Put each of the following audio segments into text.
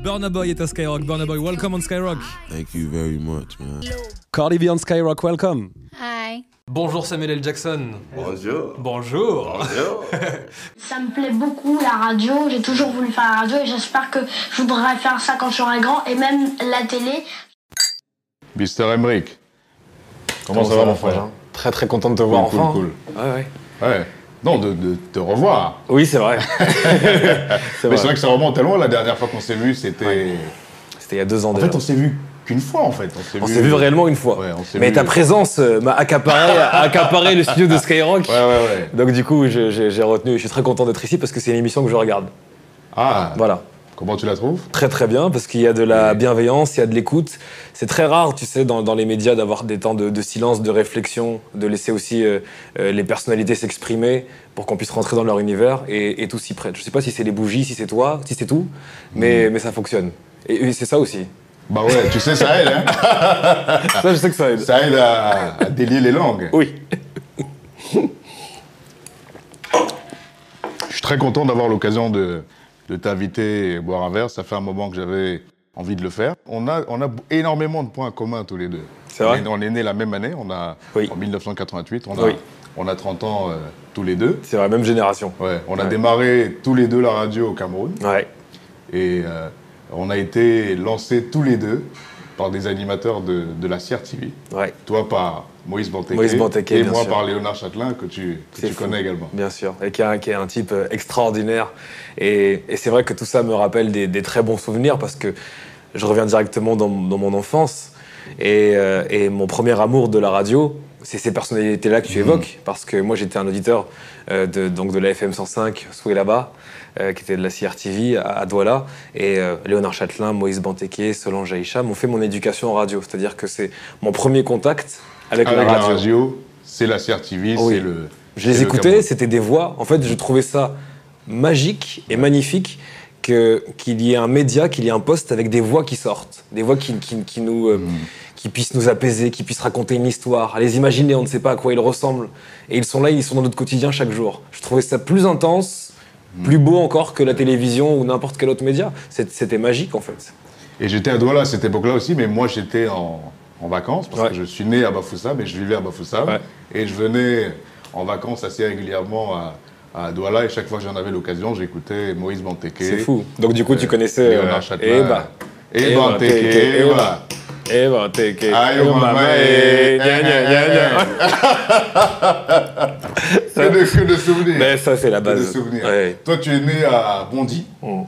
Burna Boy est à Skyrock. Burna Boy, welcome on Skyrock. Thank you very much, man. Cardi B on Skyrock, welcome. Hi. Bonjour Samuel L. Jackson. Bonjour. Bonjour. Bonjour. Ça me plaît beaucoup la radio, j'ai toujours voulu faire la radio et j'espère que je voudrais faire ça quand je serai grand et même la télé. Mister Emric, comment ça va mon frère? Très très content de te voir enfin. Cool. Ouais. Non, de te revoir. Oui, c'est vrai. Mais c'est vrai que ça remonte tellement. La dernière fois qu'on s'est vu, c'était... C'était il y a 2 ans En déjà. fait, on s'est vu qu'une fois, en fait. On s'est vu réellement une fois. Ouais, on s'est Mais vu- ta présence m'a accaparé le studio de Skyrock. Ouais. Donc du coup, j'ai retenu. Je suis très content d'être ici parce que c'est une émission que je regarde. Ah, Voilà. comment tu la trouves? Très très bien parce qu'il y a de la bienveillance, il y a de l'écoute. C'est très rare, tu sais, dans les médias d'avoir des temps de silence, de réflexion, de laisser aussi les personnalités s'exprimer pour qu'on puisse rentrer dans leur univers et tout s'y prête. Je sais pas si c'est les bougies, si c'est toi, si c'est tout, mais ça fonctionne. Et c'est ça aussi. Bah ouais, tu sais, ça aide, hein. Ça, je sais que ça aide. Ça aide à délier les langues. Oui. Je suis très content d'avoir l'occasion de t'inviter et boire un verre. Ça fait un moment que j'avais envie de le faire. On a énormément de points communs tous les deux. C'est vrai. On est nés la même année, Oui. en 1988. Oui. On a 30 ans tous les deux. C'est la même génération. Ouais, on a démarré tous les deux la radio au Cameroun. Ouais. Et on a été lancés tous les deux par des animateurs de la CRTV. Ouais. Toi par Moïse Banteke. Moïse Banteke, et bien moi sûr. par Léonard Châtelain, que tu C'est fou. connais également. Bien sûr, et qui est un type extraordinaire. Et c'est vrai que tout ça me rappelle des très bons souvenirs parce que je reviens directement dans mon enfance. Et mon premier amour de la radio, c'est ces personnalités-là que tu évoques. Parce que moi, j'étais un auditeur de la FM 105, Soué là-bas, qui était de la CRTV à Douala. Et Léonard Châtelain, Moïse Banteke, Solange Aïcha m'ont fait mon éducation en radio. C'est-à-dire que c'est mon premier contact avec la radio. C'est la CRTV, Oui. c'est le... Je les c'est le écoutais, Cameroun. c'était des voix. En fait, je trouvais ça magique et magnifique qu'il y ait un média, qu'il y ait un poste avec des voix qui sortent. Des voix qui puissent nous apaiser, qui puissent raconter une histoire. À les imaginer, on ne sait pas à quoi ils ressemblent. Et ils sont là, ils sont dans notre quotidien chaque jour. Je trouvais ça plus intense, plus beau encore que la télévision ou n'importe quel autre média. C'était magique, en fait. Et j'étais à Douala à cette époque-là aussi, mais moi j'étais en vacances, parce Ouais. que je suis né à Bafoussam, mais je vivais à Bafoussam. Ouais. Et je venais en vacances assez régulièrement à Douala, et chaque fois que j'en avais l'occasion, j'écoutais Moïse Banteke. C'est fou. Donc, du coup, tu connaissais Léonard Châtelain. Et Banteke, Et Banteke. Aïe, oh, maman, que de souvenirs. Mais ça, c'est la Que de base. souvenirs. Ouais. Toi, tu es né à Bondy,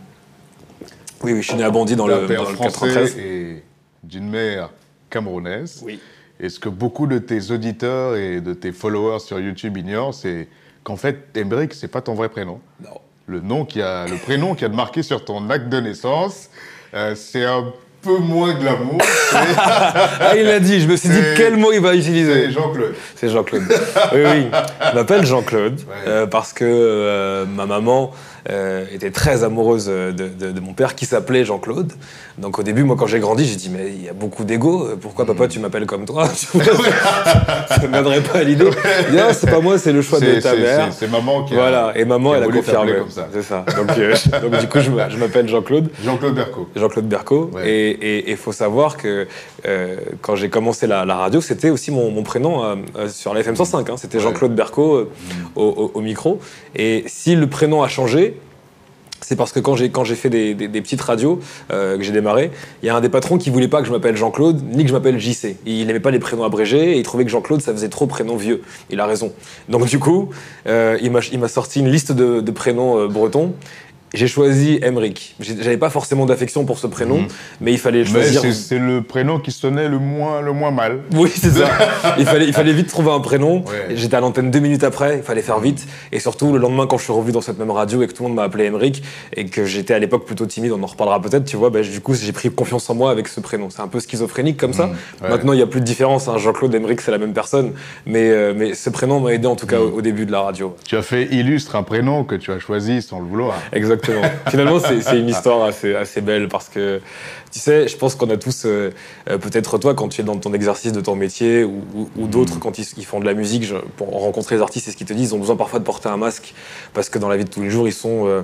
Oui, je suis né à Bondy dans d'un le père 93. français et d'une mère camerounaise. Oui. Et ce que beaucoup de tes auditeurs et de tes followers sur YouTube ignorent, c'est qu'en fait, Emric, c'est pas ton vrai prénom. Non. Le prénom qui a marqué sur ton acte de naissance, c'est un peu moins glamour. Ah, il l'a dit, je me suis dit C'est- quel mot il va utiliser. C'est Jean-Claude. C'est Jean-Claude. Oui. Je m'appelle Jean-Claude Ouais. parce que ma maman était très amoureuse de mon père qui s'appelait Jean-Claude. Donc au début, moi quand j'ai grandi, j'ai dit mais il y a beaucoup d'ego, pourquoi papa tu m'appelles comme toi? Ça ne m'aimerait pas à l'idée. Non, c'est pas moi, c'est le choix de ta mère. C'est maman qui a... Voilà, et maman qui a elle a voulu confirmé. t'appeler comme ça. C'est ça. Donc du coup je m'appelle Jean-Claude. Jean-Claude Berco. Jean-Claude Berco. Ouais. Et il faut savoir que quand j'ai commencé la radio, c'était aussi mon prénom sur la FM 105. Hein. C'était Jean-Claude Berco au micro. Et si le prénom a changé, c'est parce que quand j'ai fait des petites radios que j'ai démarré, il y a un des patrons qui voulait pas que je m'appelle Jean-Claude ni que je m'appelle JC. Il n'aimait pas les prénoms abrégés et il trouvait que Jean-Claude ça faisait trop prénom vieux. Il a raison. Donc du coup, il m'a sorti une liste de prénoms bretons. J'ai choisi Emric. J'avais pas forcément d'affection pour ce prénom, mais il fallait Mais choisir. c'est le prénom qui sonnait le moins mal. Oui, c'est ça. il fallait vite trouver un prénom. Ouais. J'étais à l'antenne 2 minutes après, il fallait faire vite. Et surtout, le lendemain, quand je suis revenu dans cette même radio et que tout le monde m'a appelé Emric, et que j'étais à l'époque plutôt timide, on en reparlera peut-être, tu vois, du coup, j'ai pris confiance en moi avec ce prénom. C'est un peu schizophrénique comme ça. Ouais. Maintenant, il n'y a plus de différence. Hein. Jean-Claude Emric, c'est la même personne. Mais ce prénom m'a aidé, en tout cas, au début de la radio. Tu as fait illustre un prénom que tu as choisi sans le vouloir. Exactement. Finalement, c'est une histoire assez belle parce que, tu sais, je pense qu'on a tous, peut-être toi, quand tu es dans ton exercice de ton métier ou d'autres quand ils font de la musique, pour rencontrer les artistes, c'est ce qu'ils te disent, ils ont besoin parfois de porter un masque parce que dans la vie de tous les jours, ils sont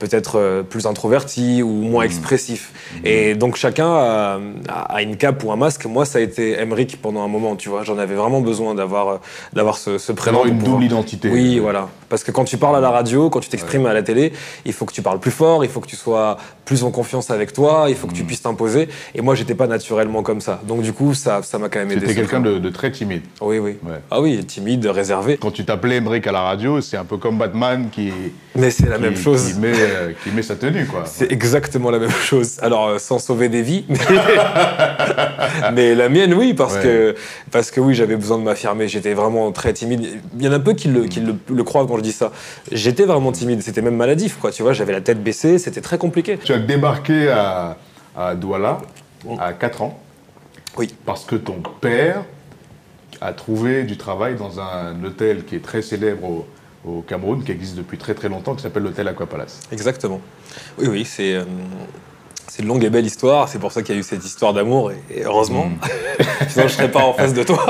peut-être plus introverti ou moins expressif. Et donc chacun a une cape ou un masque. Moi, ça a été Emric pendant un moment, tu vois. J'en avais vraiment besoin d'avoir ce prénom. D'avoir une double identité. Oui, voilà. Parce que quand tu parles à la radio, quand tu t'exprimes à la télé, il faut que tu parles plus fort, il faut que tu sois plus en confiance avec toi, il faut que tu puisses t'imposer. Et moi, j'étais pas naturellement comme ça. Donc du coup, ça m'a quand même aidé. C'était quelqu'un de très timide. Oui, oui. Ouais. Ah oui, timide, réservé. Quand tu t'appelais Emric à la radio, c'est un peu comme Batman Mais c'est la même chose. Qui met sa tenue, quoi. C'est exactement la même chose. Alors, sans sauver des vies, mais la mienne, oui, parce que oui, j'avais besoin de m'affirmer. J'étais vraiment très timide. Il y en a peu qui le croient quand je dis ça. J'étais vraiment timide. C'était même maladif, quoi. Tu vois, j'avais la tête baissée. C'était très compliqué. Tu as débarqué à Douala à 4 ans. Oui. Parce que ton père a trouvé du travail dans un hôtel qui est très célèbre au Cameroun, qui existe depuis très très longtemps, qui s'appelle l'hôtel Aquapalace. Exactement. Oui, oui, c'est une longue et belle histoire. C'est pour ça qu'il y a eu cette histoire d'amour, et heureusement. Sinon, je serais pas en face de toi.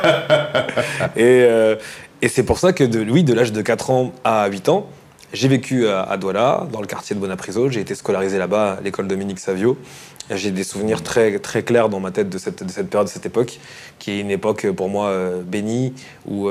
Et c'est pour ça que de l'âge de 4 ans à 8 ans, j'ai vécu à Douala, dans le quartier de Bonapriso. J'ai été scolarisé là-bas, à l'école Dominique Savio. J'ai des souvenirs très, très clairs dans ma tête de cette période, de cette époque, qui est une époque pour moi bénie, où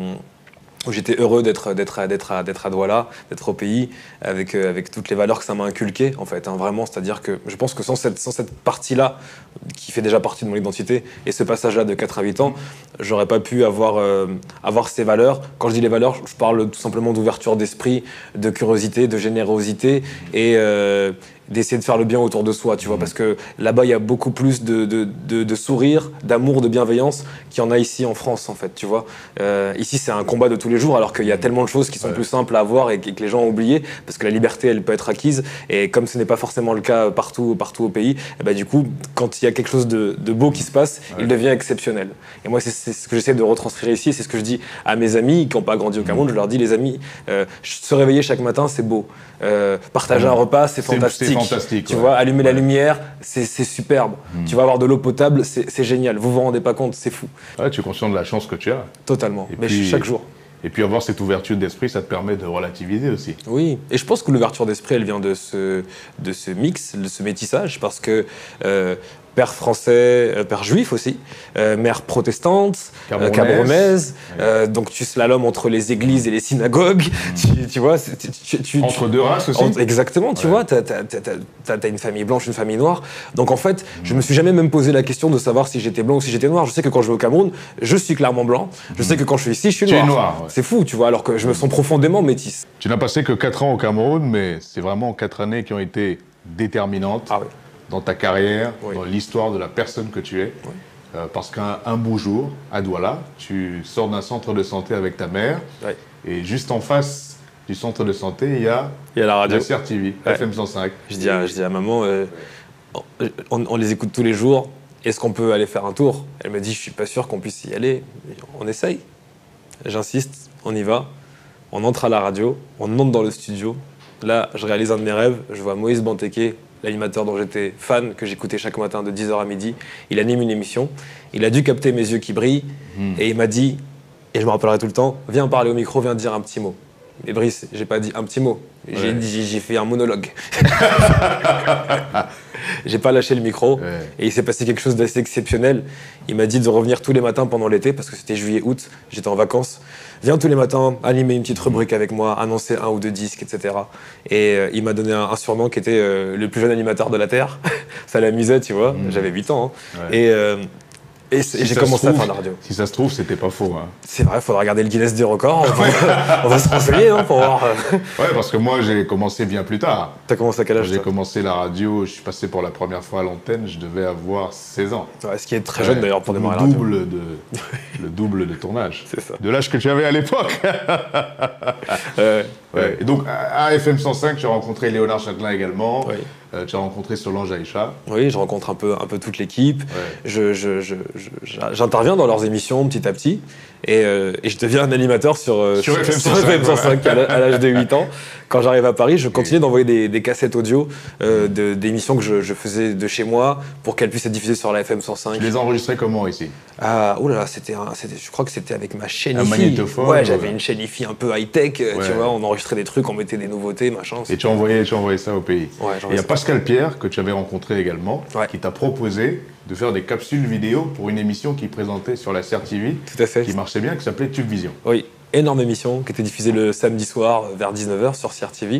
j'étais heureux d'être à Douala, d'être au pays, avec toutes les valeurs que ça m'a inculquées, en fait, hein, vraiment. C'est-à-dire que je pense que sans cette partie-là, qui fait déjà partie de mon identité, et ce passage-là de 4 à 8 ans, j'aurais pas pu avoir ces valeurs. Quand je dis les valeurs, je parle tout simplement d'ouverture d'esprit, de curiosité, de générosité, et d'essayer de faire le bien autour de soi, tu vois, parce que là-bas, il y a beaucoup plus de sourire, d'amour, de bienveillance qu'il y en a ici en France, en fait, tu vois. Ici, c'est un combat de tous les jours, alors qu'il y a tellement de choses qui sont plus simples à avoir et que les gens ont oublié, parce que la liberté, elle peut être acquise, et comme ce n'est pas forcément le cas partout au pays, et bah, du coup, quand il y a quelque chose de beau qui se passe, il devient exceptionnel. Et moi, c'est ce que j'essaie de retranscrire ici, c'est ce que je dis à mes amis qui n'ont pas grandi au Cameroun. Je leur dis, les amis, se réveiller chaque matin, c'est beau. Partager un repas, c'est fantastique. Tu vois, allumer la lumière, c'est superbe. Tu vas avoir de l'eau potable, c'est génial. Vous vous rendez pas compte, c'est fou. Ouais, tu es conscient de la chance que tu as. Totalement, mais puis, chaque jour. Et puis avoir cette ouverture d'esprit, ça te permet de relativiser aussi. Oui, et je pense que l'ouverture d'esprit, elle vient de ce mix, de ce métissage, parce que père français, père juif aussi, mère protestante, camerounaise, donc tu slalomes entre les églises et les synagogues, tu vois. Entre deux races aussi. Exactement, tu vois, t'as une famille blanche, une famille noire. Donc en fait, je me suis jamais même posé la question de savoir si j'étais blanc ou si j'étais noir. Je sais que quand je vais au Cameroun, je suis clairement blanc. Je sais que quand je suis ici, je suis noir. Tu es noir, ouais. C'est fou, tu vois, alors que je me sens profondément métisse. Tu n'as passé que 4 ans au Cameroun, mais c'est vraiment 4 années qui ont été déterminantes. Ah oui. Dans ta carrière, Oui. dans l'histoire de la personne que tu es. Oui. Parce qu'un beau jour, à Douala, tu sors d'un centre de santé avec ta mère, et juste en face du centre de santé, il y a la radio. la CRTV, FM 105. Je dis à maman, on les écoute tous les jours, est-ce qu'on peut aller faire un tour? Elle me dit, je suis pas sûr qu'on puisse y aller. On essaye. J'insiste, on y va. On entre à la radio, on monte dans le studio. Là, je réalise un de mes rêves, je vois Moïse Banteke, l'animateur dont j'étais fan, que j'écoutais chaque matin de 10h à midi. Il anime une émission. Il a dû capter mes yeux qui brillent. Et il m'a dit, et je me rappellerai tout le temps, viens parler au micro, viens dire un petit mot. Mais Brice, j'ai pas dit un petit mot. J'ai fait un monologue. J'ai pas lâché le micro. Et il s'est passé quelque chose d'assez exceptionnel. Il m'a dit de revenir tous les matins pendant l'été, parce que c'était juillet-août, j'étais en vacances. Viens tous les matins, animer une petite rubrique avec moi, annoncer 1 ou 2 disques, etc. Et il m'a donné un surnom qui était le plus jeune animateur de la Terre. Ça l'amusait, tu vois. J'avais 8 ans. Hein. Et j'ai commencé à faire de la radio. Si ça se trouve, c'était pas faux. Hein. C'est vrai, il faudra regarder le Guinness des records. On va se renseigner pour voir. Ouais, parce que moi, j'ai commencé bien plus tard. T'as commencé à quel âge? J'ai commencé la radio, je suis passé pour la première fois à l'antenne, je devais avoir 16 ans. Ouais, ce qui est très jeune d'ailleurs pour démarrer la radio. Le double de ton âge. C'est ça. De l'âge que tu avais à l'époque. Ouais. Et donc, à FM 105, tu as rencontré Léonard Châtelain également. Oui. Tu as rencontré Solange Aïcha. Oui, je rencontre un peu toute l'équipe. J'interviens dans leurs émissions petit à petit. Et je deviens un animateur sur FM 105, FM 105 à l'âge de 8 ans. quand j'arrive à Paris, je continuais d'envoyer des cassettes audio d'émissions que je faisais de chez moi pour qu'elles puissent être diffusées sur la FM 105. Tu les enregistrais comment ici? Ah, oh là là, je crois que c'était avec ma chaîne Un IFI. magnétophone, Ouais, j'avais une chaîne IFI un peu high-tech, tu Ouais. vois, on enregistrait des trucs, on mettait des nouveautés, machin. Et tu envoyais ça au pays. Ouais, Et il y a Pascal Pierre, que tu avais rencontré également, Ouais. qui t'a proposé de faire des capsules vidéo pour une émission qu'il présentait sur la CRTV, Tout à fait. qui marchait bien, qui s'appelait Tube Vision. Oui, énorme émission qui était diffusée le samedi soir vers 19h sur CRTV.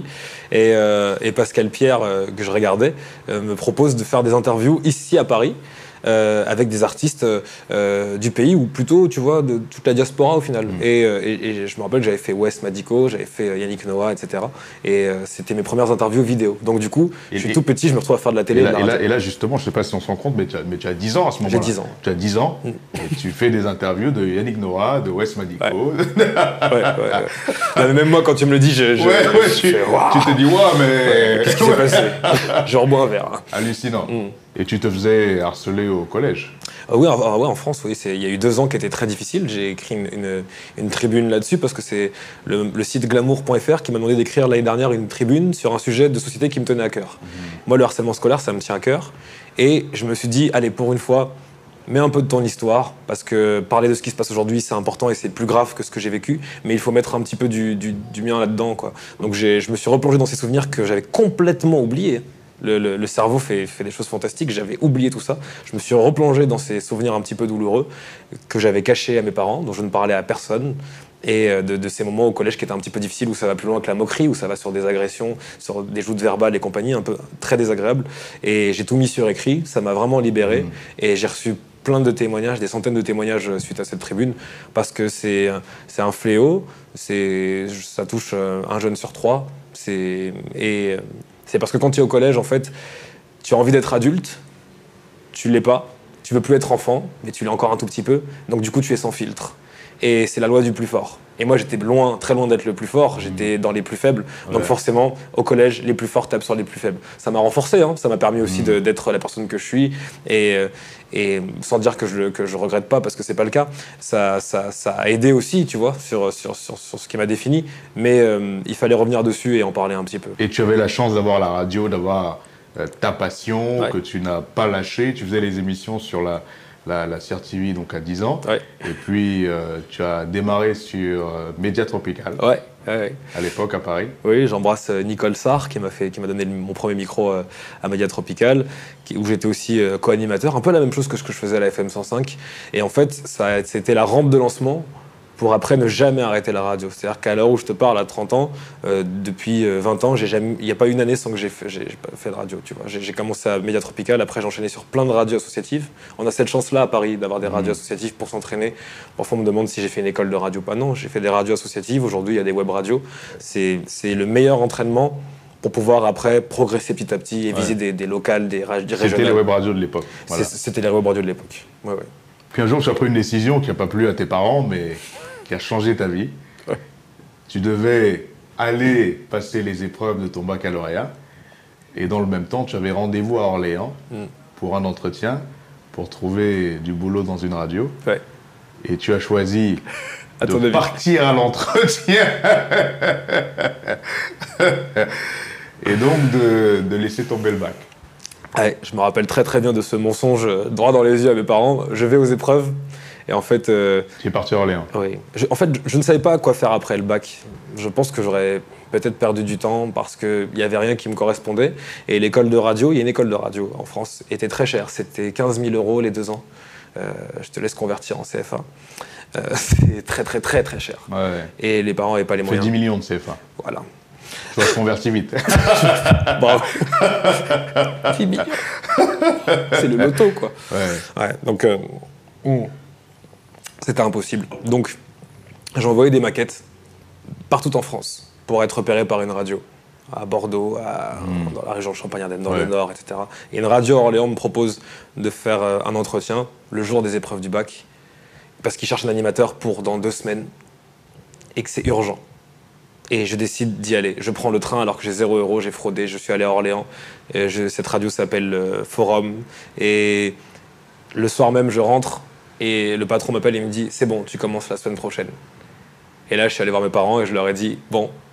Et Pascal Pierre, que je regardais, me propose de faire des interviews ici à Paris. Avec des artistes du pays, ou plutôt, tu vois, de toute la diaspora au final. Et je me rappelle que j'avais fait Wes Madico, j'avais fait Yannick Noah, etc. Et c'était mes premières interviews vidéo. Donc du coup, je suis tout petit, je me retrouve à faire de la télé. Et là, justement, je ne sais pas si on se rend compte, mais tu as 10 ans à ce moment-là. J'ai 10 ans. Tu as 10 ans, et tu fais des interviews de Yannick Noah, de Wes Madico. Ouais. Ouais. Non, mais même moi, quand tu me le dis, je fais, waouh, tu te dis, waouh, mais... qu'est-ce qui s'est passé? Je rebois un verre. Hallucinant. Et tu te faisais harceler au collège. Oui, en France, oui. Il y a eu 2 ans qui étaient très difficiles. J'ai écrit une tribune là-dessus parce que c'est le site glamour.fr qui m'a demandé d'écrire l'année dernière une tribune sur un sujet de société qui me tenait à cœur. Moi, le harcèlement scolaire, ça me tient à cœur. Et je me suis dit, allez, pour une fois, mets un peu de ton histoire, parce que parler de ce qui se passe aujourd'hui, c'est important et c'est plus grave que ce que j'ai vécu, mais il faut mettre un petit peu du mien là-dedans, quoi. Donc je me suis replongé dans ces souvenirs que j'avais complètement oubliés. Le cerveau fait des choses fantastiques, j'avais oublié tout ça. Je me suis replongé dans ces souvenirs un petit peu douloureux que j'avais cachés à mes parents, dont je ne parlais à personne, et de ces moments au collège qui étaient un petit peu difficiles, où ça va plus loin que la moquerie, où ça va sur des agressions, sur des joutes verbales et compagnie, un peu très désagréables. Et j'ai tout mis sur écrit, ça m'a vraiment libéré, et j'ai reçu plein de témoignages, des centaines de témoignages suite à cette tribune, parce que c'est un fléau, ça touche un jeune sur 3, c'est parce que quand tu es au collège, en fait, tu as envie d'être adulte, tu l'es pas, tu veux plus être enfant, mais tu l'es encore un tout petit peu, donc du coup tu es sans filtre. Et c'est la loi du plus fort. Et moi j'étais très loin d'être le plus fort, j'étais dans les plus faibles, donc forcément au collège les plus forts tapent sur les plus faibles. Ça m'a renforcé, hein, ça m'a permis aussi d'être la personne que je suis, et sans dire que je regrette pas, parce que c'est pas le cas, ça a aidé aussi, tu vois, sur ce qui m'a défini, mais il fallait revenir dessus et en parler un petit peu. Et tu avais la chance d'avoir la radio, d'avoir ta passion, Ouais. que tu n'as pas lâché. Tu faisais les émissions sur la CRTV donc à 10 ans. Ouais. Et puis tu as démarré sur Média Tropical, Ouais. à l'époque à Paris. Oui, j'embrasse Nicole Sarr qui m'a donné mon premier micro à Média Tropical, où j'étais aussi co-animateur, un peu la même chose que ce que je faisais à la FM 105. Et en fait, c'était la rampe de lancement pour après ne jamais arrêter la radio. C'est-à-dire qu'à l'heure où je te parle, à 30 ans, depuis 20 ans, il n'y a pas une année sans que j'ai pas fait de radio. Tu vois. J'ai commencé à Média Tropical, après j'ai enchaîné sur plein de radios associatives. On a cette chance-là à Paris d'avoir des radios associatives pour s'entraîner. Parfois on me demande si j'ai fait une école de radio. Pas non, j'ai fait des radios associatives. Aujourd'hui, il y a des web radios. C'est le meilleur entraînement pour pouvoir après progresser petit à petit et viser des locales, des régionales. C'était les web radios de l'époque. Voilà. C'était les web radios de l'époque. Ouais. Puis un jour, tu as pris une décision qui n'a pas plu à tes parents, mais qui a changé ta vie. Ouais. Tu devais aller passer les épreuves de ton baccalauréat, et dans le même temps, tu avais rendez-vous à Orléans pour un entretien, pour trouver du boulot dans une radio. Ouais. Et tu as choisi À ton de avis. partir à l'entretien et donc de laisser tomber le bac. Ouais, je me rappelle très très bien de ce mensonge droit dans les yeux à mes parents. Je vais aux épreuves et en fait, Tu es parti à Orléans. oui. Je ne savais pas quoi faire après le bac. Je pense que j'aurais peut-être perdu du temps parce qu'il n'y avait rien qui me correspondait. Et l'école de radio, il y a une école de radio en France, était très chère. C'était 15 000 € les 2 ans. Je te laisse convertir en CFA. C'est très très très très cher. Ouais. Et les parents n'avaient pas les Tu fais moyens. 10 millions de CFA. Voilà. Tu vas se convertir vite. Bravo. 10 millions. C'est le loto, quoi. Ouais. Ouais, donc c'était impossible. Donc j'ai envoyé des maquettes partout en France pour être repéré par une radio. À Bordeaux, dans la région de Champagne-Ardenne, dans le Nord, etc. Et une radio à Orléans me propose de faire un entretien le jour des épreuves du bac, parce qu'ils cherchent un animateur pour dans 2 semaines et que c'est urgent. Et je décide d'y aller. Je prends le train alors que j'ai 0 €, j'ai fraudé, je suis allé à Orléans. Cette radio s'appelle Forum. Et le soir même, je rentre et le patron m'appelle et me dit « C'est bon, tu commences la semaine prochaine ». Et là, je suis allé voir mes parents et je leur ai dit « Bon,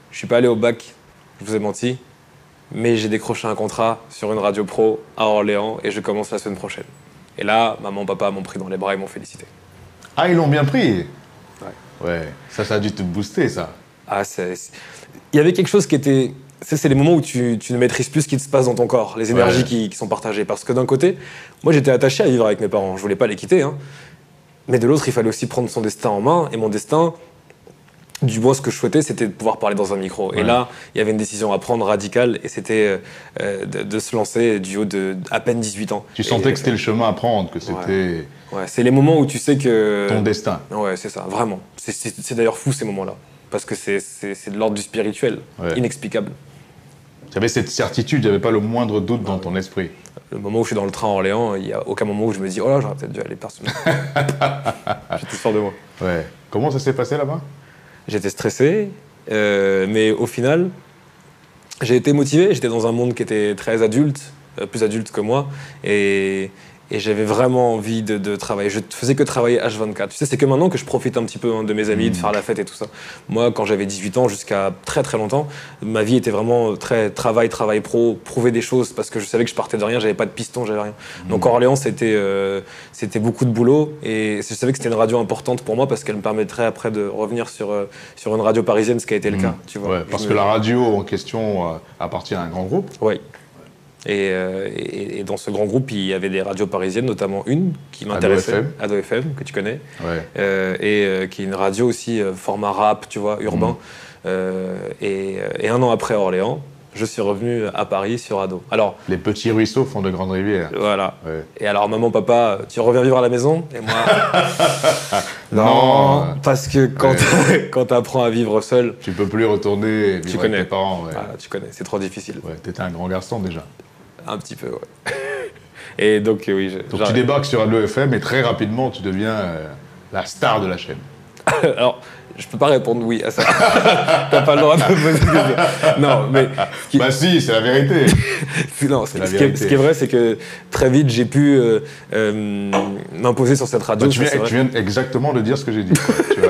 je suis pas allé au bac, je vous ai menti, mais j'ai décroché un contrat sur une radio pro à Orléans et je commence la semaine prochaine. Et là, maman, papa m'ont pris dans les bras et m'ont félicité. Ah, ils l'ont bien pris. Ouais. Ça a dû te booster, ça. Ah, il y avait quelque chose qui était... C'est les moments où tu ne maîtrises plus ce qui se passe dans ton corps, les énergies qui sont partagées. Parce que d'un côté, moi j'étais attaché à vivre avec mes parents, je voulais pas les quitter. Hein. Mais de l'autre, il fallait aussi prendre son destin en main. Et mon destin, du moins ce que je souhaitais, c'était de pouvoir parler dans un micro. Ouais. Et là, il y avait une décision à prendre radicale, et c'était de se lancer du haut de à peine 18 ans. Tu sentais que c'était le chemin à prendre, que c'était... Ouais, c'est les moments où tu sais que... Ton destin. Ouais, c'est ça, vraiment. C'est d'ailleurs fou ces moments-là. Parce que c'est de l'ordre du spirituel, inexplicable. Tu avais cette certitude, il n'y avait pas le moindre doute dans ton esprit. Le moment où je suis dans le train à Orléans, il n'y a aucun moment où je me dis « Oh là, j'aurais peut-être dû aller personnellement. » J'étais sûr de moi. Ouais. Comment ça s'est passé là-bas? J'étais stressé, mais au final, j'ai été motivé. J'étais dans un monde qui était très adulte, plus adulte que moi, et j'avais vraiment envie de travailler. Je faisais que travailler H24. Tu sais, c'est que maintenant que je profite un petit peu de mes amis, de faire la fête et tout ça. Moi, quand j'avais 18 ans, jusqu'à très très longtemps, ma vie était vraiment très travail pro, prouver des choses, parce que je savais que je partais de rien, j'avais pas de piston, j'avais rien. Donc Orléans, c'était beaucoup de boulot, et je savais que c'était une radio importante pour moi, parce qu'elle me permettrait après de revenir sur une radio parisienne, ce qui a été le cas. Tu vois. Ouais, parce que la radio en question appartient à un grand groupe. Oui. Et dans ce grand groupe, il y avait des radios parisiennes, notamment une qui m'intéressait, Ado FM, que tu connais, qui est une radio aussi format rap, tu vois, urbain. Et un an après Orléans, je suis revenu à Paris sur Ado. Alors, les petits ruisseaux font de grandes rivières. Voilà. Ouais. Et alors, maman, papa, tu reviens vivre à la maison? Et moi, non, parce que quand tu apprends à vivre seul, tu peux plus retourner vivre avec tes parents. Ouais. Ah, tu connais, c'est trop difficile. Ouais, t'étais un grand garçon déjà. Un petit peu, ouais. Et donc, oui. Donc tu débarques sur Ado FM et très rapidement, tu deviens la star de la chaîne. Alors, je peux pas répondre oui à ça. T'as pas le droit de me poser des questions. Non, mais... Bah si, c'est la vérité. Non, ce qui est vrai, c'est que très vite, j'ai pu m'imposer sur cette radio. Bah, tu viens exactement de dire ce que j'ai dit. Tu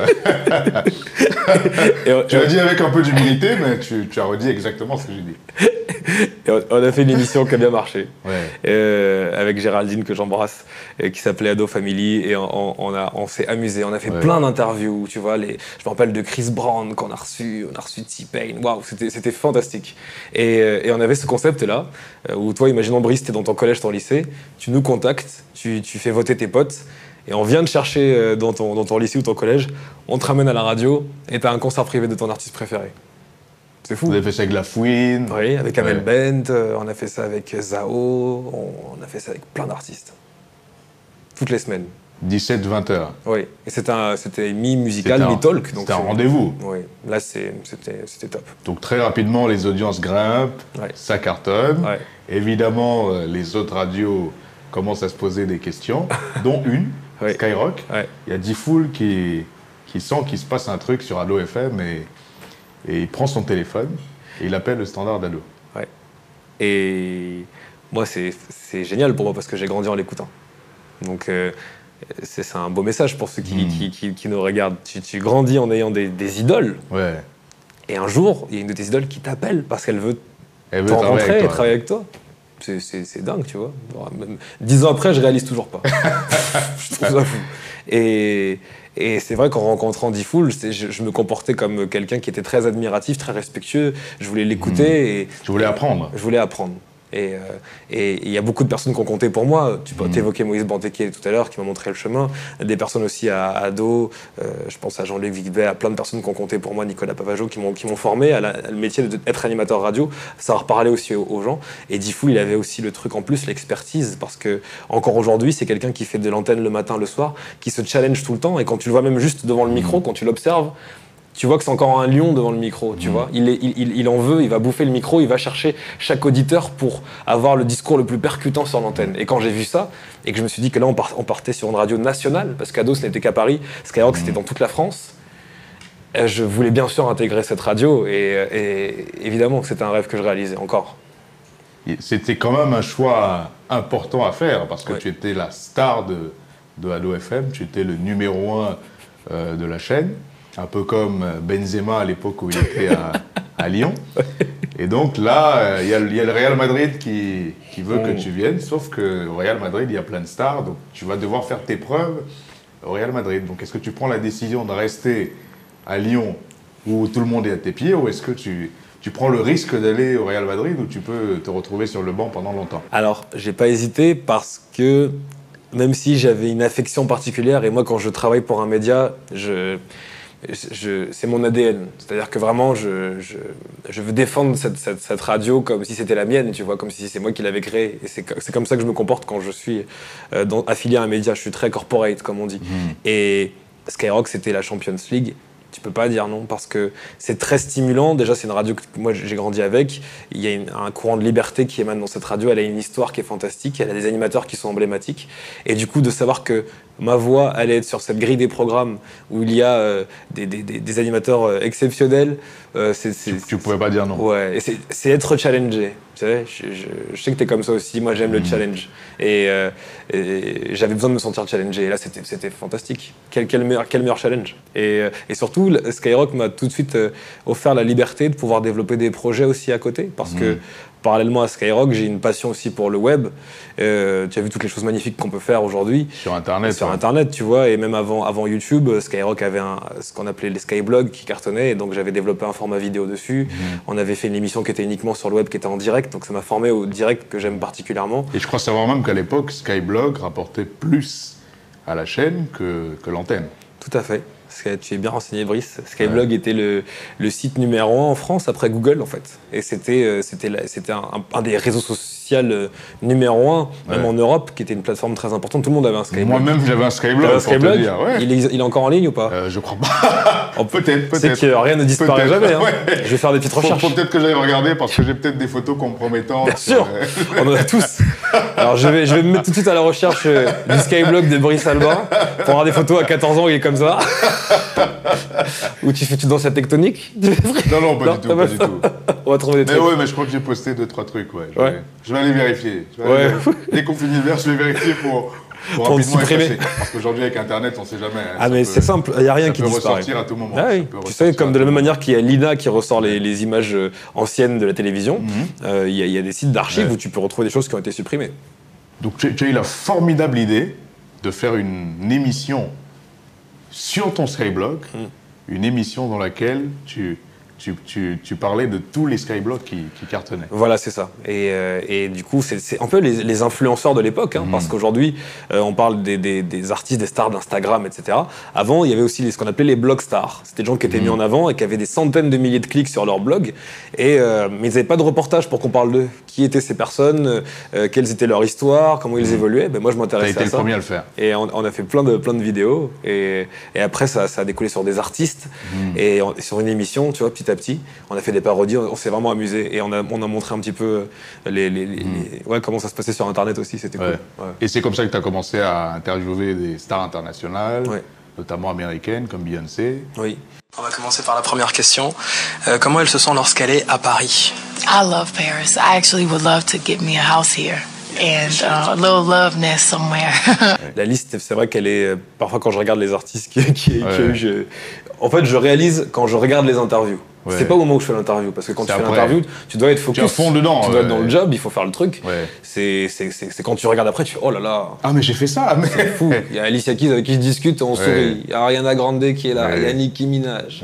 l'as dit avec un peu d'humilité, mais tu as redit exactement ce que j'ai dit. Et on a fait une émission qui a bien marché, avec Géraldine, que j'embrasse, qui s'appelait Ado Family, et on s'est amusé, on a fait plein d'interviews, tu vois, je me rappelle de Chris Brown qu'on a reçu, on a reçu T-Pain, waouh, c'était fantastique. Et on avait ce concept-là, où toi, imaginons Brice, t'es dans ton collège, ton lycée, tu nous contactes, tu fais voter tes potes, et on vient te chercher dans ton lycée ou ton collège, on te ramène à la radio, et t'as un concert privé de ton artiste préféré. C'est fou. Vous avez fait ça avec La Fouine. Oui, avec Amel Bent, on a fait ça avec Zao, on a fait ça avec plein d'artistes. Toutes les semaines. 17-20 heures. Oui, et c'était mi-musical, mi-talk. C'était un rendez-vous. Oui, là c'était top. Donc très rapidement, les audiences grimpent, ça cartonne. Ouais. Évidemment, les autres radios commencent à se poser des questions, dont une, Skyrock. Ouais. Il y a D-Fool qui sent qu'il se passe un truc sur Ado FM et il prend son téléphone et il appelle le standard d'Ado. Ouais. Et moi, c'est génial pour moi parce que j'ai grandi en l'écoutant. Donc, c'est un beau message pour ceux qui nous regardent. Tu grandis en ayant des idoles. Ouais. Et un jour, il y a une de tes idoles qui t'appelle parce qu'elle veut te rencontrer et travailler avec toi. C'est dingue, tu vois. Même 10 ans après, je réalise toujours pas. Je trouve ça fou. Et c'est vrai qu'en rencontrant D-Fool, je me comportais comme quelqu'un qui était très admiratif, très respectueux. Je voulais l'écouter. Tu voulais apprendre. Je voulais apprendre. Et il y a beaucoup de personnes qui ont compté pour moi. Tu peux t'évoquer Moïse Banteke tout à l'heure, qui m'a montré le chemin. Des personnes aussi à Ado. Je pense à Jean-Luc Vicbet, à plein de personnes qui ont compté pour moi, Nicolas Pavageau, qui m'ont formé à le métier d'être animateur radio, savoir parler aussi aux gens. Et D-Fool, il avait aussi le truc en plus, l'expertise, parce que encore aujourd'hui, c'est quelqu'un qui fait de l'antenne le matin, le soir, qui se challenge tout le temps. Et quand tu le vois même juste devant le micro, quand tu l'observes, tu vois que c'est encore un lion devant le micro, tu vois. Il en veut, il va bouffer le micro, il va chercher chaque auditeur pour avoir le discours le plus percutant sur l'antenne. Et quand j'ai vu ça, et que je me suis dit que là, on partait sur une radio nationale, parce qu'Ado, ce n'était qu'à Paris, Skyrock, c'était dans toute la France, je voulais bien sûr intégrer cette radio, et évidemment que c'était un rêve que je réalisais encore. C'était quand même un choix important à faire, parce que tu étais la star de Ado FM, tu étais le numéro 1 de la chaîne. un peu comme Benzema à l'époque où il était à Lyon. Et donc là, il y a le Real Madrid qui veut que tu viennes, sauf qu'au Real Madrid, il y a plein de stars, donc tu vas devoir faire tes preuves au Real Madrid. Donc est-ce que tu prends la décision de rester à Lyon où tout le monde est à tes pieds, ou est-ce que tu prends le risque d'aller au Real Madrid où tu peux te retrouver sur le banc pendant longtemps? Alors, j'ai pas hésité parce que même si j'avais une affection particulière, et moi quand je travaille pour un média, c'est mon ADN. C'est-à-dire que vraiment, je veux défendre cette radio comme si c'était la mienne, tu vois, comme si c'est moi qui l'avais créée. Et c'est comme ça que je me comporte quand je suis affilié à un média. Je suis très corporate, comme on dit. Et Skyrock, c'était la Champions League. Tu peux pas dire non parce que c'est très stimulant. Déjà, c'est une radio que moi j'ai grandi avec. Il y a un courant de liberté qui émane dans cette radio. Elle a une histoire qui est fantastique. Elle a des animateurs qui sont emblématiques. Et du coup, de savoir que ma voix allait être sur cette grille des programmes où il y a des animateurs exceptionnels, tu pouvais pas dire non. Ouais, et c'est être challengé. Tu sais, je sais que t'es comme ça aussi. Moi, j'aime le challenge. Et j'avais besoin de me sentir challengé. Et là, c'était fantastique. Quel meilleur challenge. Et surtout, Skyrock m'a tout de suite offert la liberté de pouvoir développer des projets aussi à côté. Parce que, parallèlement à Skyrock, j'ai une passion aussi pour le web. Tu as vu toutes les choses magnifiques qu'on peut faire aujourd'hui. Sur Internet. Sur Internet, tu vois. Et même avant YouTube, Skyrock avait ce qu'on appelait les skyblogs qui cartonnaient. Et donc, j'avais développé un format vidéo dessus. On avait fait une émission qui était uniquement sur le web, qui était en direct. Donc, ça m'a formé au direct que j'aime particulièrement. Et je crois savoir même qu'à l'époque, Skyblog rapportait plus à la chaîne que l'antenne. Tout à fait. Tu es bien renseigné, Brice. Skyblog était le site numéro 1 en France après Google, en fait. Et c'était un des réseaux sociaux numéro 1, même en Europe, qui était une plateforme très importante. Tout le monde avait un Skyblog. Moi-même, j'avais un Skyblog, pour te dire. Ouais. Il est encore en ligne ou pas? Je crois pas. Peut-être. C'est que rien ne disparaît jamais. Hein. Ouais. Je vais faire des petites recherches. Faut peut-être que j'aille regarder parce que j'ai peut-être des photos compromettantes. Bien sûr, on en a tous. Alors je vais me mettre tout de suite à la recherche du Skyblog de Brice Albin pour avoir des photos à 14 ans où il est comme ça. Où tu danses la tectonique. Non, pas du tout. On va trouver des trucs. Mais je crois que j'ai posté 2-3 trucs. Je vais aller vérifier. Dès qu'on finit le verre, je vais vérifier pour rapidement supprimer. Parce qu'aujourd'hui, avec Internet, on ne sait jamais. Mais c'est simple, il n'y a rien qui disparaît. Ça peut ressortir à tout moment. Ah oui. Tu sais, comme de la même manière qu'il y a l'INA qui ressort les images anciennes de la télévision, il y a des sites d'archives où tu peux retrouver des choses qui ont été supprimées. Donc tu as eu la formidable idée de faire une émission sur ton Skyblog, une émission dans laquelle tu parlais de tous les Skyblogs qui cartonnaient. Voilà, c'est ça. Et du coup, c'est un peu les influenceurs de l'époque, parce qu'aujourd'hui, on parle des artistes, des stars d'Instagram, etc. Avant, il y avait aussi ce qu'on appelait les blog stars. C'était des gens qui étaient mis en avant et qui avaient des centaines de milliers de clics sur leur blog. Mais ils n'avaient pas de reportage pour qu'on parle d'eux. Qui étaient ces personnes, quelles étaient leurs histoires, comment ils évoluaient. Moi, je m'intéressais à ça. Tu as été le premier à le faire. Et on a fait plein de vidéos. Et après, ça a découlé sur des artistes. Et sur une émission, tu vois, petit à petit, on a fait des parodies, on s'est vraiment amusé et on a montré un petit peu comment ça se passait sur Internet aussi, c'était cool. Ouais. Et c'est comme ça que tu as commencé à interviewer des stars internationales, notamment américaines comme Beyoncé. Oui. On va commencer par la première question. Comment elle se sent lorsqu'elle est à Paris? I love Paris. I actually would love to get me a house here. And a little love nest somewhere. La liste, c'est vrai qu'elle est... Parfois, quand je regarde les artistes qu'il y a eu, en fait, je réalise quand je regarde les interviews. Ouais. C'est pas au moment où je fais l'interview, parce que quand tu fais l'interview, tu dois être focus. Tu es à fond dedans. Tu dois être dans le job, il faut faire le truc. Ouais. C'est quand tu regardes après, tu fais oh là là. Ah, mais j'ai fait ça. Mais... C'est fou. Il y a Alicia Keys avec qui je discute, on sourit. Il y a Ariana Grande qui est là. Il y a Nicki Minaj.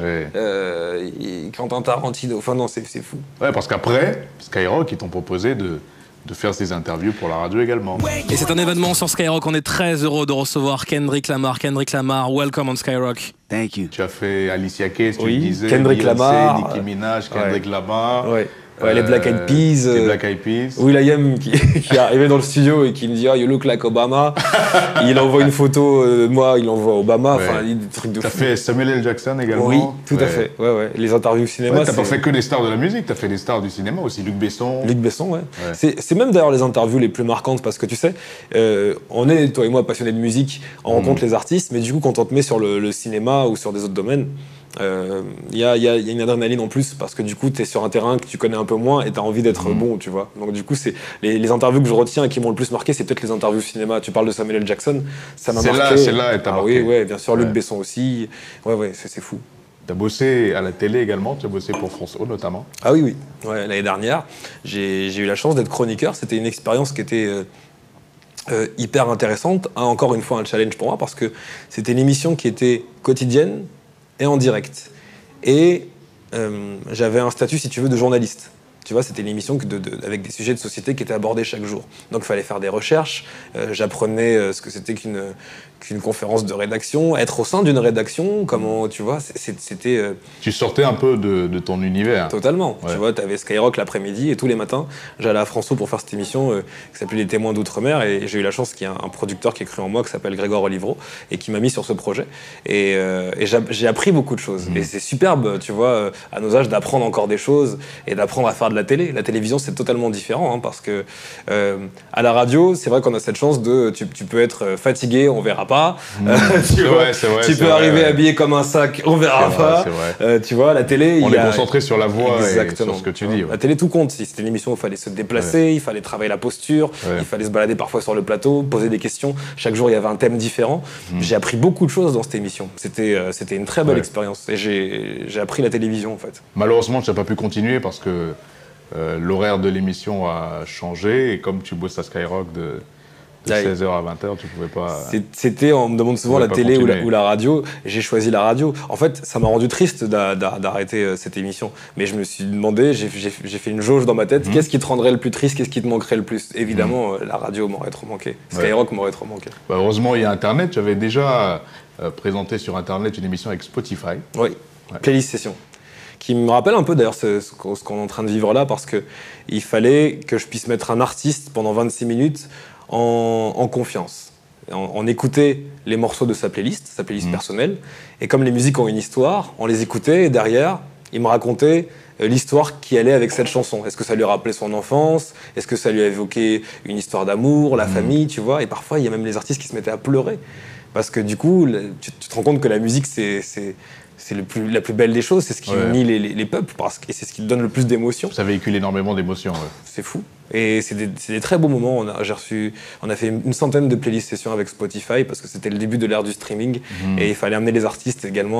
Quentin Tarantino. Enfin, non, c'est fou. Ouais, parce qu'après, Skyrock, ils t'ont proposé de faire ces interviews pour la radio également. Et c'est un événement sur Skyrock. On est très heureux de recevoir Kendrick Lamar. Kendrick Lamar, welcome on Skyrock. Thank you. Tu as fait Alicia Keys, tu le disais. Kendrick Lamar. Nicki Minaj, Kendrick Lamar. Les Black Eyed Peas. Les Black Eyed Peas. Will.i.am qui est arrivé dans le studio et qui me dit you look like Obama. Il envoie une photo de moi, il envoie Obama. Enfin, des trucs de fou. T'as fait Samuel L. Jackson également. Oui, tout à fait. Les interviews cinéma. T'as pas fait que des stars de la musique, t'as fait des stars du cinéma aussi. Luc Besson. C'est même d'ailleurs les interviews les plus marquantes parce que tu sais, on est, toi et moi, passionnés de musique, on rencontre les artistes, mais du coup, quand on te met sur le cinéma ou sur des autres domaines, y a une adrénaline en plus parce que du coup, tu es sur un terrain que tu connais un peu moins et tu as envie d'être bon, tu vois. Donc du coup, c'est les interviews que je retiens et qui m'ont le plus marqué, c'est peut-être les interviews cinéma. Tu parles de Samuel L. Jackson, ça m'a marqué. Celle-là, elle t'a marqué. Oui, bien sûr, Luc Besson aussi. C'est fou. Tu as bossé à la télé également, tu as bossé pour France O notamment. Ah oui, oui. Ouais, l'année dernière, j'ai eu la chance d'être chroniqueur. C'était une expérience qui était hyper intéressante. Encore une fois, un challenge pour moi parce que c'était une émission qui était quotidienne et en direct. Et j'avais un statut, si tu veux, de journaliste. Tu vois, c'était une émission avec des sujets de société qui étaient abordés chaque jour. Donc, il fallait faire des recherches. J'apprenais ce que c'était qu'une conférence de rédaction, être au sein d'une rédaction, comment, tu vois, c'était... Tu sortais un peu de ton univers. Totalement. Ouais. Tu vois, tu avais Skyrock l'après-midi et tous les matins, j'allais à France O pour faire cette émission qui s'appelait Les Témoins d'Outre-mer et j'ai eu la chance qu'il y ait un producteur qui a cru en moi qui s'appelle Grégoire Olivreau et qui m'a mis sur ce projet. Et j'ai appris beaucoup de choses. Et c'est superbe, tu vois, à nos âges, d'apprendre encore des choses et d'apprendre à faire de la télé. La télévision, c'est totalement différent hein, parce que à la radio, c'est vrai qu'on a cette chance de... Tu peux être fatigué, on verra pas. Tu peux arriver habillé comme un sac, on verra pas. Tu vois, la télé... On est concentré sur la voix et sur ce que tu dis. Ouais. La télé, tout compte. C'était une émission où il fallait se déplacer, il fallait travailler la posture, il fallait se balader parfois sur le plateau, poser des questions. Chaque jour, il y avait un thème différent. J'ai appris beaucoup de choses dans cette émission. C'était une très belle expérience. Et j'ai appris la télévision, en fait. Malheureusement, tu n'as pas pu continuer parce que l'horaire de l'émission a changé. Et comme tu bosses à Skyrock de 16h à 20h, tu pouvais pas... On me demande souvent la télé ou la radio. J'ai choisi la radio. En fait, ça m'a rendu triste d'arrêter cette émission. Mais je me suis demandé, j'ai fait une jauge dans ma tête. Qu'est-ce qui te rendrait le plus triste? Qu'est-ce qui te manquerait le plus? Évidemment, la radio m'aurait trop manqué. Skyrock m'aurait trop manqué. Bah, heureusement, il y a Internet. Tu avais déjà présenté sur Internet une émission avec Spotify. Oui, Playlist Session. Qui me rappelle un peu d'ailleurs ce qu'on est en train de vivre là, parce qu'il fallait que je puisse mettre un artiste pendant 26 minutes en confiance. On écoutait les morceaux de sa playlist personnelle, et comme les musiques ont une histoire, on les écoutait et derrière, il me racontait l'histoire qui allait avec cette chanson. Est-ce que ça lui rappelait son enfance? Est-ce que ça lui a évoqué une histoire d'amour, la famille, tu vois? Et parfois, il y a même les artistes qui se mettaient à pleurer. Parce que du coup, tu te rends compte que la musique, c'est la plus belle des choses, c'est ce qui unit les peuples, et c'est ce qui donne le plus d'émotions. Ça véhicule énormément d'émotions. Ouais. C'est fou. Et c'est des très beaux moments. On a fait une centaine de playlists sessions avec Spotify parce que c'était le début de l'ère du streaming et il fallait amener les artistes également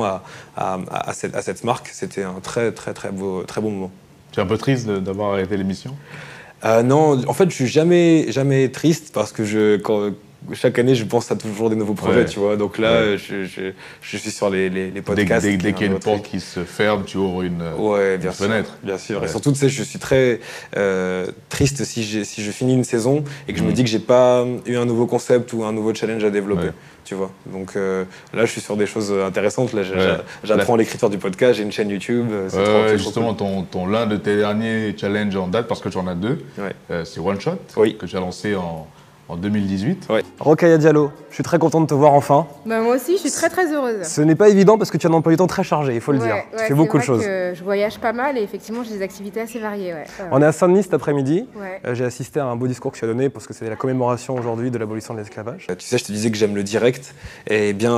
à cette marque. C'était un très beau moment. Tu es un peu triste d'avoir arrêté l'émission? Non, en fait, je suis jamais triste parce que chaque année, je pense à toujours des nouveaux projets, tu vois. Donc là, je suis sur les podcasts. Dès qu'il y a une porte qui se ferme, tu ouvres une fenêtre. Bien sûr. Et surtout, tu sais, je suis très triste si je finis une saison et que je me dis que j'ai pas eu un nouveau concept ou un nouveau challenge à développer. Tu vois. Donc là, je suis sur des choses intéressantes. Là, j'apprends l'écriture du podcast, j'ai une chaîne YouTube. Justement, l'un de tes derniers challenges en date, parce que tu en as deux, c'est One Shot, que tu as lancé en 2018. Rokhaya Diallo, je suis très content de te voir enfin. Bah moi aussi, je suis très heureuse. Ce n'est pas évident parce que tu as un emploi du temps très chargé, il faut le dire. Tu fais beaucoup de choses. Je voyage pas mal et effectivement, j'ai des activités assez variées. On est à Saint-Denis cet après-midi. J'ai assisté à un beau discours que tu as donné parce que c'est la commémoration aujourd'hui de l'abolition de l'esclavage. Tu sais, je te disais que j'aime le direct. Et bien,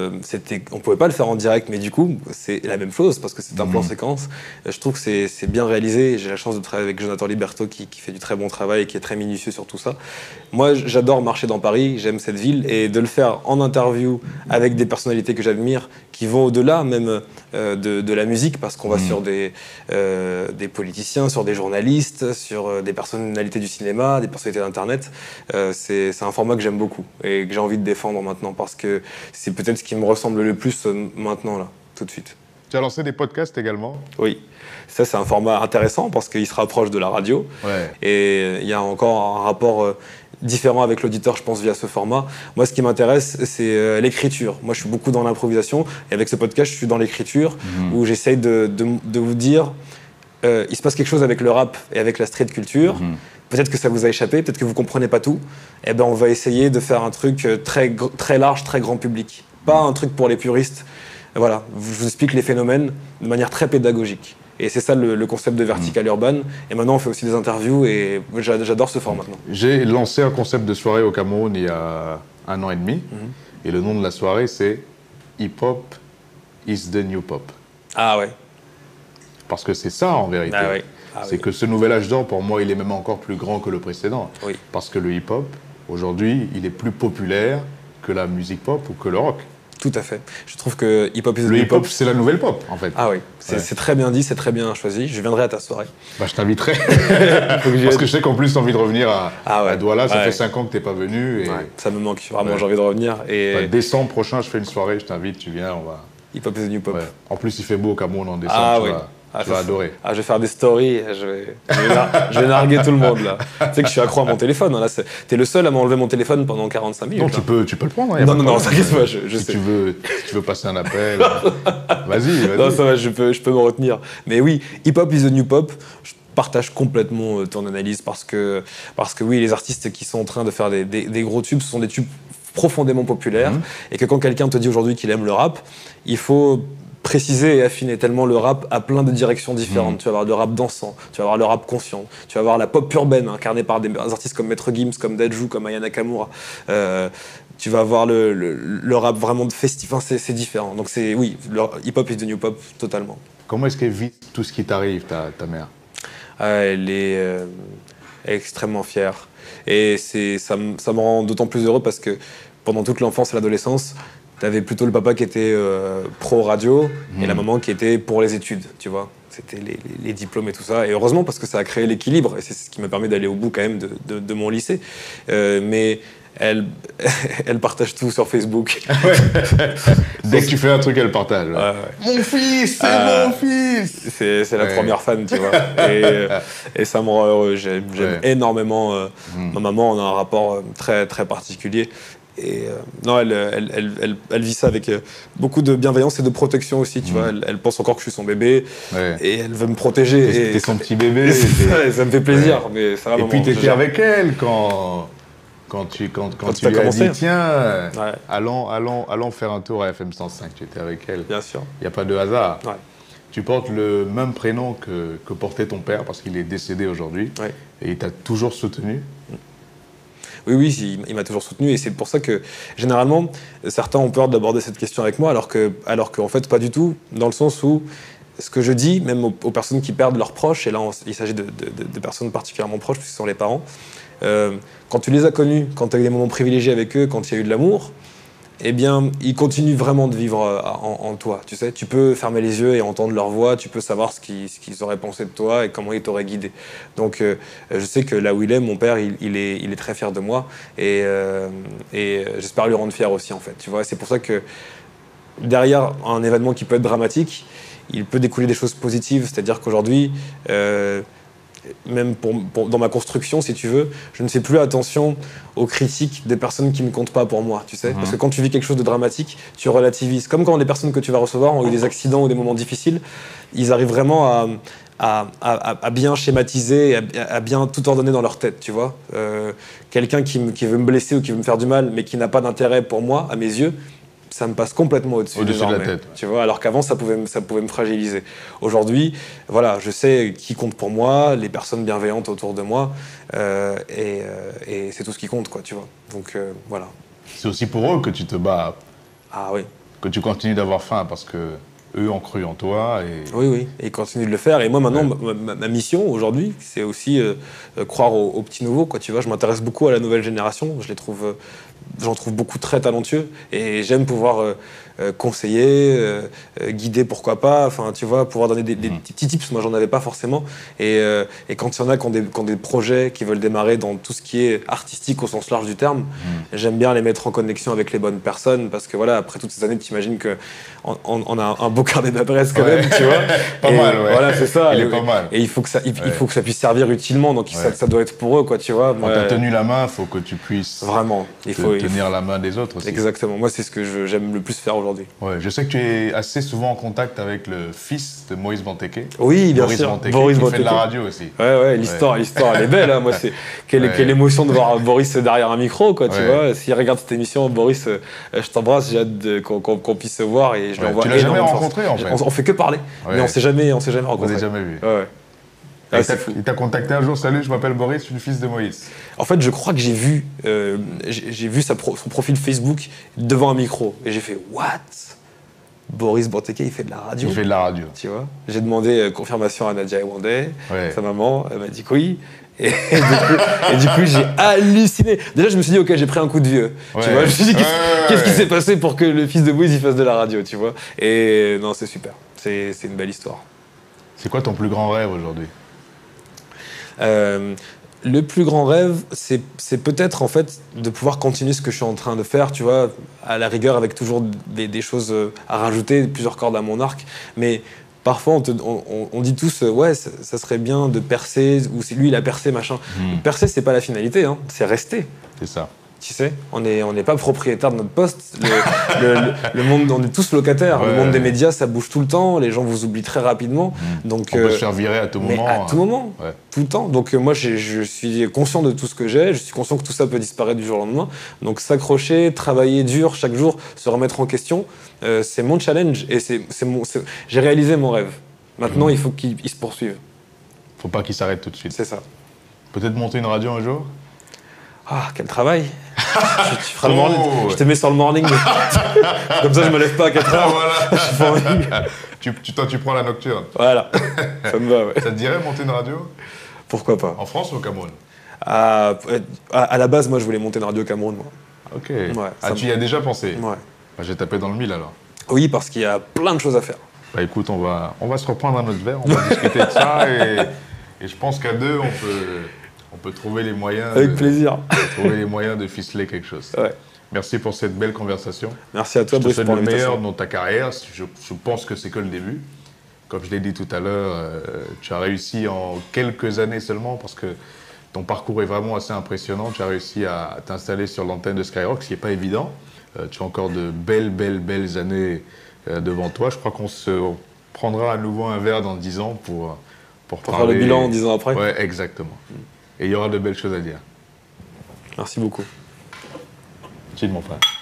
on pouvait pas le faire en direct, mais du coup, c'est la même chose parce que c'est un plan séquence. Je trouve que c'est bien réalisé. J'ai la chance de travailler avec Jonathan Liberto qui fait du très bon travail et qui est très minutieux sur tout ça. Moi, j'adore marcher dans Paris, j'aime cette ville, et de le faire en interview avec des personnalités que j'admire, qui vont au-delà même de la musique, parce qu'on va sur des politiciens, sur des journalistes, sur des personnalités du cinéma, des personnalités d'Internet. C'est un format que j'aime beaucoup et que j'ai envie de défendre maintenant, parce que c'est peut-être ce qui me ressemble le plus maintenant, là, tout de suite. Tu as lancé des podcasts également? Oui, ça c'est un format intéressant parce qu'il se rapproche de la radio, et il y a encore un rapport différent avec l'auditeur, je pense, via ce format. Moi, ce qui m'intéresse, c'est l'écriture. Moi, je suis beaucoup dans l'improvisation, et avec ce podcast, je suis dans l'écriture, où j'essaye de vous dire, il se passe quelque chose avec le rap et avec la street culture. Peut-être que ça vous a échappé, peut-être que vous comprenez pas tout. Eh ben, on va essayer de faire un truc très large, très grand public. Pas un truc pour les puristes. Voilà, je vous explique les phénomènes de manière très pédagogique. Et c'est ça le concept de Vertical Urban. Et maintenant, on fait aussi des interviews, et j'adore ce format maintenant. J'ai lancé un concept de soirée au Cameroun il y a 1 an et demi. Et le nom de la soirée, c'est Hip Hop is the New Pop. Ah ouais. Parce que c'est ça en vérité. C'est que ce nouvel âge d'or, pour moi, il est même encore plus grand que le précédent. Parce que le hip-hop, aujourd'hui, il est plus populaire que la musique pop ou que le rock. Tout à fait. Je trouve que hip-hop is the Le new hip-hop, pop. c'est la nouvelle pop, en fait. Ah oui, c'est très bien dit, c'est très bien choisi. Je viendrai à ta soirée. Bah, je t'inviterai. Faut que j'y Parce aille. que je sais qu'en plus, t'as envie de revenir à Douala. Ça Ouais. fait 5 ans que t'es pas venu. Et Ouais, ça me manque, vraiment, Ouais. j'ai envie de revenir. Et bah, décembre prochain, je fais une soirée, je t'invite, tu viens, on va... hip-hop is the new pop. Ouais. En plus, il fait beau au Cameroun en décembre, Ah tu oui. vas, Ah, tu vas ça, adorer. Ah, je vais faire des stories, je vais narguer tout le monde là. Tu sais que je suis accro à mon téléphone. Hein, là, t'es le seul à m'enlever mon téléphone pendant 45 minutes. Non, là. tu peux le prendre. Hein, y a Non, pas non, de non, problème. t'inquiète pas, je Si sais. tu veux passer un appel, vas-y. Non, ça va, je peux me retenir. Mais oui, hip-hop is the new pop. Je partage complètement ton analyse parce que oui, les artistes qui sont en train de faire des gros tubes, ce sont des tubes profondément populaires. Et que quand quelqu'un te dit aujourd'hui qu'il aime le rap, il faut préciser et affiner tellement le rap a plein de directions différentes. Tu vas avoir le rap dansant, tu vas avoir le rap conscient, tu vas avoir la pop urbaine incarnée par des artistes comme Maître Gims, comme Dadju, comme Aya Nakamura. Tu vas avoir le rap vraiment de festif. Enfin, c'est différent. Donc oui, le hip-hop is the new pop totalement. Comment est-ce qu'elle vit tout ce qui t'arrive, ta mère? Elle est extrêmement fière. Et ça me rend d'autant plus heureux parce que pendant toute l'enfance et l'adolescence, t'avais plutôt le papa qui était pro radio et la maman qui était pour les études, tu vois. C'était les diplômes et tout ça. Et heureusement parce que ça a créé l'équilibre et c'est ce qui m'a permis d'aller au bout quand même de mon lycée. Mais elle partage tout sur Facebook. Dès que tu fais un truc, elle partage. Ouais. Ouais. Mon fils, c'est mon fils. C'est la Ouais. première fan, tu vois. Et ça me rend heureux. J'aime énormément ma maman. On a un rapport très, très particulier. Et non, elle vit ça avec beaucoup de bienveillance et de protection aussi, tu vois. Elle pense encore que je suis son bébé Ouais. et elle veut me protéger. T'es son petit bébé. Ça me fait plaisir. Mais ça va, Et maman, puis je t'étais gère. avec elle quand tu t'as lui as commencé. dit tiens, Ouais. allons faire un tour à FM 105. Tu étais avec elle. Bien sûr. Il n'y a pas de hasard. Ouais. Tu portes le même prénom que portait ton père parce qu'il est décédé aujourd'hui. Ouais. Et il t'a toujours soutenu. Oui, il m'a toujours soutenu et c'est pour ça que généralement certains ont peur d'aborder cette question avec moi alors qu'en fait pas du tout, dans le sens où ce que je dis, même aux personnes qui perdent leurs proches, et là il s'agit de personnes particulièrement proches puisque ce sont les parents, quand tu les as connus, quand tu as eu des moments privilégiés avec eux, quand il y a eu de l'amour, eh bien, ils continuent vraiment de vivre en toi, tu sais. Tu peux fermer les yeux et entendre leur voix, tu peux savoir ce qu'ils auraient pensé de toi et comment ils t'auraient guidé. Donc, je sais que là où il est, mon père, il est très fier de moi et j'espère lui rendre fier aussi, en fait. Tu vois, c'est pour ça que derrière un événement qui peut être dramatique, il peut découler des choses positives. C'est-à-dire qu'aujourd'hui, même dans ma construction, si tu veux, je ne fais plus attention aux critiques des personnes qui ne comptent pas pour moi, tu sais. Parce que quand tu vis quelque chose de dramatique, tu relativises. Comme quand les personnes que tu vas recevoir ont eu des accidents ou des moments difficiles, ils arrivent vraiment à bien schématiser, à bien tout ordonner dans leur tête, tu vois. Quelqu'un qui veut me blesser ou qui veut me faire du mal, mais qui n'a pas d'intérêt pour moi, à mes yeux, ça me passe complètement au-dessus de la désormais, tête. tu vois, alors qu'avant ça pouvait me fragiliser. Aujourd'hui, voilà, je sais qui compte pour moi, les personnes bienveillantes autour de moi, et c'est tout ce qui compte, quoi, tu vois. Donc voilà. C'est aussi pour eux que tu te bats, Ah oui. que tu continues d'avoir faim parce que eux ont cru en toi. Et... Oui, et ils continuent de le faire. Et moi, maintenant, ma mission aujourd'hui, c'est aussi croire aux petits nouveaux, quoi. Tu vois, je m'intéresse beaucoup à la nouvelle génération. J'en trouve beaucoup très talentueux. Et j'aime pouvoir conseiller, guider, pourquoi pas. Enfin, tu vois, pouvoir donner des petits tips. Moi, j'en avais pas forcément. Et quand il y en a qui ont des projets, qui veulent démarrer dans tout ce qui est artistique au sens large du terme, j'aime bien les mettre en connexion avec les bonnes personnes. Parce que voilà, après toutes ces années, tu imagines qu'on a un beau carnet d'adresses quand même, tu vois. Pas mal, ouais. Voilà, c'est ça. Il est pas mal. Et il faut que ça puisse servir utilement. Donc ça doit être pour eux, quoi, tu vois. Quand t'as tenu la main, il faut que tu puisses vraiment, il faut tenir la main des autres aussi. Exactement. Moi, c'est ce que j'aime le plus faire aujourd'hui. Ouais, je sais que tu es assez souvent en contact avec le fils de Maurice Benteke. Oui, bien Boris sûr. Benteke, Boris qui fait Benteke. de la radio aussi. Ouais, l'histoire, elle est belle. Hein. Moi, quelle émotion de voir Boris derrière un micro, quoi. Tu vois. S'il regarde cette émission, Boris, je t'embrasse. J'ai hâte qu'on puisse se voir et je lui envoie. Tu l'as jamais énormément de rencontré en fait. On fait que parler, mais on s'est jamais Vous rencontré. n'avez jamais vu. Ouais. Ah, c'est fou. Il t'a contacté un jour, salut, je m'appelle Boris, je suis le fils de Moïse. En fait, je crois que j'ai vu son profil Facebook devant un micro et j'ai fait what? Boris Benteke, il fait de la radio. Il fait de la radio. Tu vois. J'ai demandé confirmation à Nadia Ewandé, sa maman, elle m'a dit que oui. Et du coup, j'ai halluciné. Déjà, je me suis dit, ok, j'ai pris un coup de vieux. Ouais. Tu vois, je me suis dit, qu'est-ce qui Ouais. s'est passé pour que le fils de Bouise il fasse de la radio, tu vois. Et non, c'est super. C'est une belle histoire. C'est quoi ton plus grand rêve aujourd'hui? Le plus grand rêve, c'est peut-être en fait de pouvoir continuer ce que je suis en train de faire, tu vois, à la rigueur avec toujours des choses à rajouter, plusieurs cordes à mon arc. Mais parfois on dit tous, ouais, ça serait bien de percer, ou c'est lui il a percé, machin. Percer, c'est pas la finalité, hein, c'est rester. C'est ça. Tu sais, on n'est pas propriétaire de notre poste. Le monde, on est tous locataires. Ouais. Le monde des médias, ça bouge tout le temps. Les gens vous oublient très rapidement. Donc, On peut se faire virer à tout mais moment. à tout moment, Ouais. tout le temps. Donc moi, je suis conscient de tout ce que j'ai. Je suis conscient que tout ça peut disparaître du jour au lendemain. Donc s'accrocher, travailler dur chaque jour, se remettre en question, c'est mon challenge. Et j'ai réalisé mon rêve. Maintenant, il faut qu'il se poursuive. Faut pas qu'il s'arrête tout de suite. C'est ça. Peut-être monter une radio un jour? Ah, quel travail. Tu feras le Oh. morning. Je te mets sur le morning. Comme ça, je me lève pas à 4 heures. J'ai pas envie. Toi, tu prends la nocturne. Voilà, ça me va, ouais. Ça te dirait monter une radio? Pourquoi pas. En France ou au Cameroun? À la base, moi, je voulais monter une radio au Cameroun, moi. Ok. ça Tu me- y as déjà pensé? Ouais. Bah, j'ai tapé dans le mille alors. Oui, parce qu'il y a plein de choses à faire. Bah écoute, on va se reprendre un autre verre, on va discuter de ça et je pense qu'à deux, on peut trouver les moyens. Avec plaisir. Trouver les moyens de ficeler quelque chose. Ouais. Merci pour cette belle conversation. Merci à toi, Je te Brice, souhaite pour le meilleur l'invitation. dans ta carrière. Je pense que c'est que le début. Comme je l'ai dit tout à l'heure, tu as réussi en quelques années seulement parce que ton parcours est vraiment assez impressionnant. Tu as réussi à t'installer sur l'antenne de Skyrock, ce qui n'est pas évident. Tu as encore de belles années devant toi. Je crois qu'on se prendra à nouveau un verre dans 10 ans pour faire le bilan 10 ans après. Ouais, exactement. Et il y aura de belles choses à dire. Merci beaucoup. Chill, mon frère.